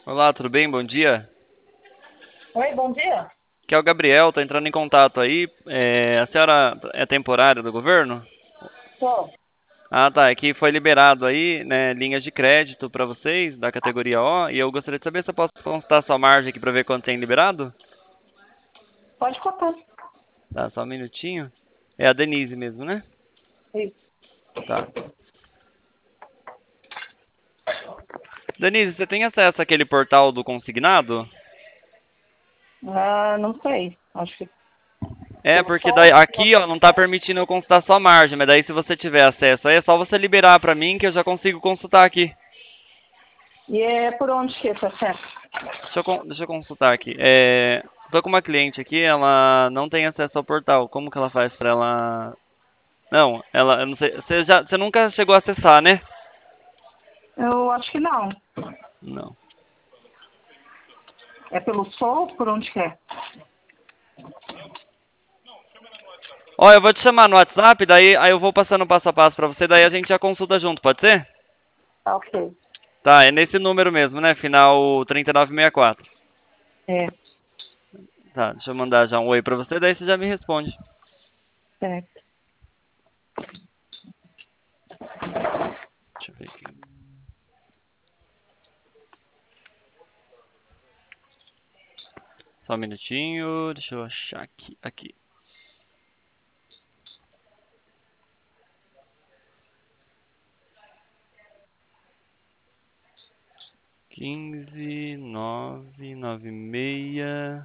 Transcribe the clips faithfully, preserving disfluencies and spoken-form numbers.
Olá, tudo bem? Bom dia. Oi, bom dia. Aqui é o Gabriel, tô entrando em contato aí. É, a senhora é temporária do governo? Tô. Ah, tá. Aqui foi liberado aí, né, linhas de crédito para vocês da categoria O, e eu gostaria de saber se eu posso consultar sua margem aqui para ver quanto tem liberado. Pode contar. Tá, só um minutinho. É a Denise mesmo, né? Isso. Tá. Denise, você tem acesso àquele portal do consignado? Ah, não sei. Acho que É, pelo porque daí sol. aqui, ó, não tá permitindo eu consultar sua margem, mas daí se você tiver acesso aí, é só você liberar para mim que eu já consigo consultar aqui. E é por onde que esse acesso? Deixa eu, con- deixa eu consultar aqui. É, tô com uma cliente aqui, ela não tem acesso ao portal. Como que ela faz pra ela? Não, ela, eu não sei. Você já, você nunca chegou a acessar, né? Eu acho que não. Não. É pelo sol? Por onde que é? Ó, eu vou te chamar no WhatsApp, daí aí eu vou passando passo a passo pra você, daí a gente já consulta junto, pode ser? Ah, ok. Tá, é nesse número mesmo, né? Final trinta e nove sessenta e quatro. É, Tá, deixa eu mandar já um oi pra você, daí você já me responde. certo. Deixa eu ver aqui. Só um minutinho, deixa eu achar aqui. Aqui. quinze, nove, nove seis.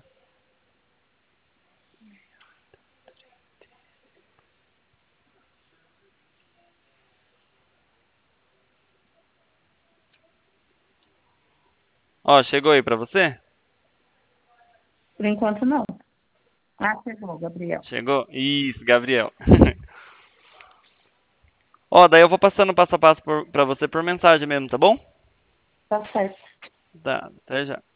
Ó, chegou aí pra você? Por enquanto, não. Ah, chegou, Gabriel. Chegou? Isso, Gabriel. Ó, daí eu vou passando passo a passo por, pra você por mensagem mesmo, tá bom? Tá certo. Tá, até já.